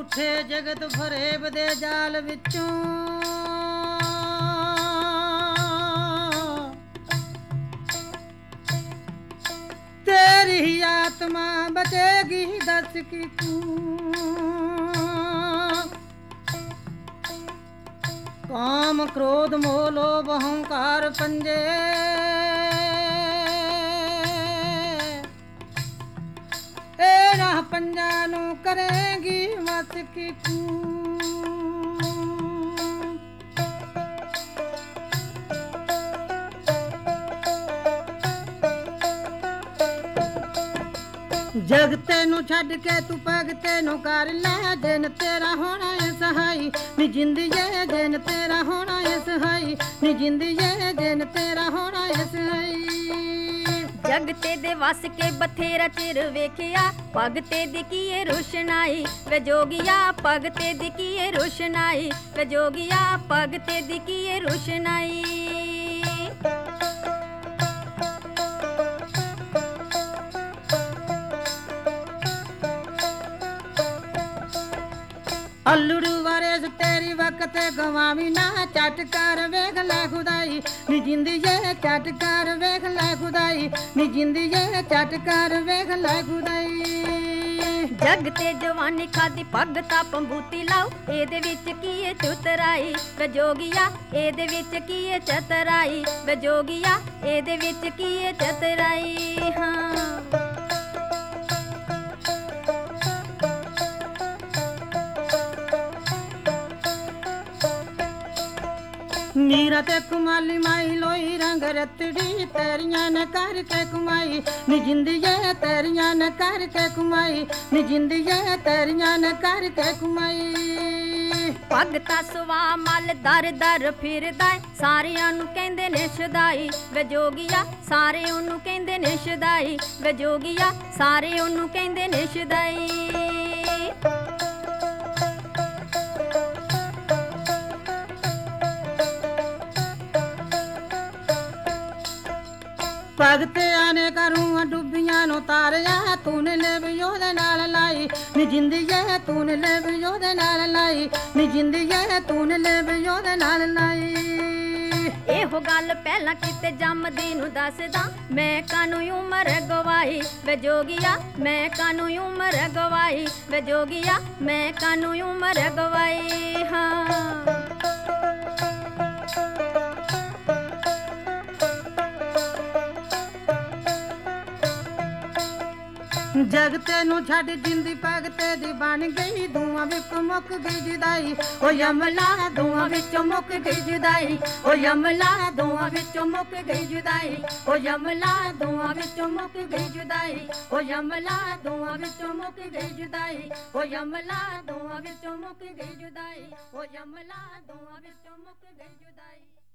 ਝੂਠੇ ਜਗਤ ਫਰੇਬ ਦੇ ਜਾਲ ਵਿੱਚੋਂ तेरी आत्मा बचेगी दस की काम क्रोध मोह लोभ अहंकार पंजे एना पंजा नू करेगी मत की जग तेनू छड़ के तू पग तेनू कर लै दिन तेरा होना है सहाई नी जिंदगी दिन तेरा होना है सहाई नी जिंदगी दिन तेरा होना है सहाई जग तेदे वस के बथेरा चिर वेखिया पग तेदी कीए रोशनाई वे जोगिया पग तेदी कीए रोशनाई वे जोगिया पग तेदी कीए रोशनाई अल्लुड़ू वारेस तेरी वक्त गवावी ना चट कर वेख लै खुदाई नी जिंदगी चट कर वेख लै खुदाई नी जिंदगी चट कर वेख लै खुदाई जग ते जवानी खादी पग ता पंबूती लाओ एदे विच कीए चतुराई वे जोगिया एदे विच कीए चतुराई वे जोगिया एदे विच कीए चतुराई हाँ मीरा ते कुमाली माई लोई रंग रतड़ी तेरियां ने करके कुमाई नी जिंदगी तेरियां ने करके कुमाई नी जिंदगी तेरियां ने करके कुमाई पग ता सुवा मल दर दर फिरदा सारियां नू कहंदे ने शदाई वे जोगिया सारे ओनू कहंदे ने शदाई वे जोगिया सारे ओनू कहंदे ने शदाई भगते आने करूँ डुबियां नो तारिया तूने ले भी ओदे नाल लाई नी जिंदगी तूने ले भी ओदे नाल लाई नी जिंदगी तूने ले भी ओदे नाल लाई एहो गल पहला किते जमदी नू दसदा मैं कानू उमर गवाई वे जोगिया मैं कानू उमर गवाई वे जोगिया मैं कानू उमर गवाई हाँ जग तेनू छड़ जिंदी पग तेरी बन गई धुआं विच मुक गई जुदाई ओ यमला धुआं विच मुक गई जुदाई ओ यमला धुआं विच मुक गई जुदाई ओ यमला धुआं विच मुक गई जुदाई ओ यमला धुआं विच मुक गई जुदाई ओ यमला धुआं विच मुक गई जुदाई ओ यमला धुआं विच मुक गई जुदाई।